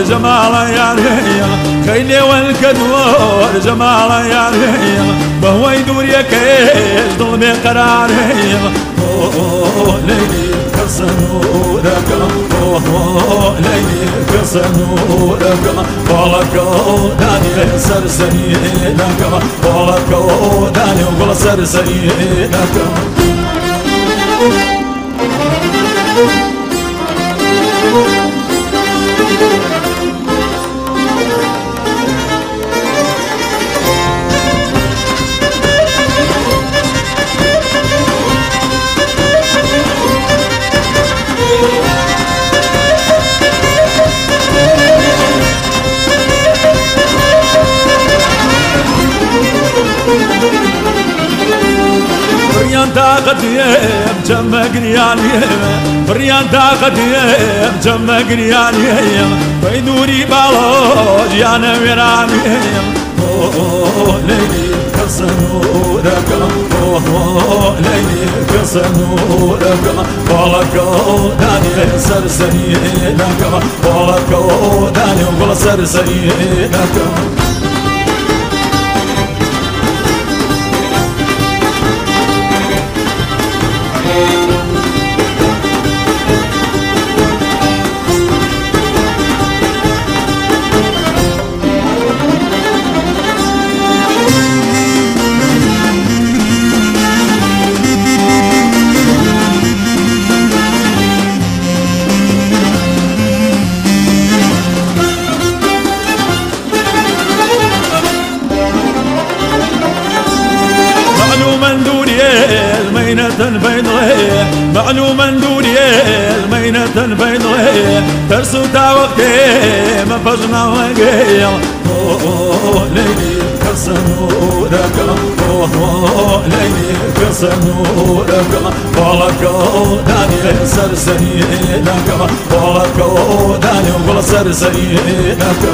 جمال يا ريا خيلي والكدور جمال يا ريا بهو يدور يكيش ظلمي قرار ليلي كسنورك ليلي كسنورك بالكو داني سرسري لك بالكو داني وقل سرسري لك بريان طاقتي بجمع قرياني بريان طاقتي بجمع قرياني بيدوري بالوج يا نميراني ليلي كسنورك ليلي كسنورك بالكو داني سرسري لك بالكو داني وقل سرسري لك المينة بيضاء معلوما دوري المينة بيضاء ترسو وقتي ما فجنا وقيل ليلي كسنورك ليلي كسنورك بالكو داني سرسري لك بالكو داني وقل سرسري لك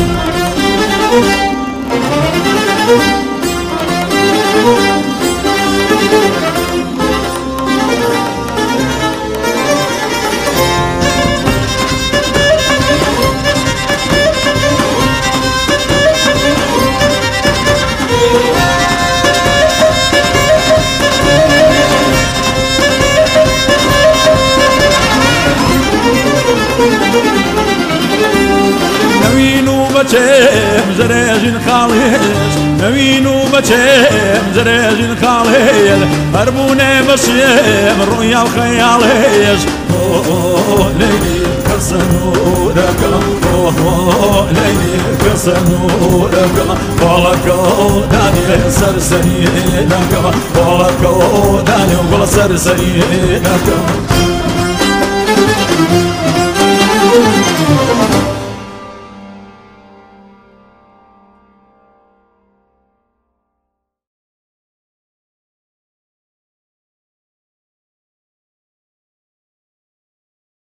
نوينو بچم زريجن خاليش نوينو بچم زريجن خاليش هربوني بشيم رؤيا وخياليش ليلي كسنورك ليلي كسنورك بالكو داني سرسري لك بالكو داني وقل سرسري لك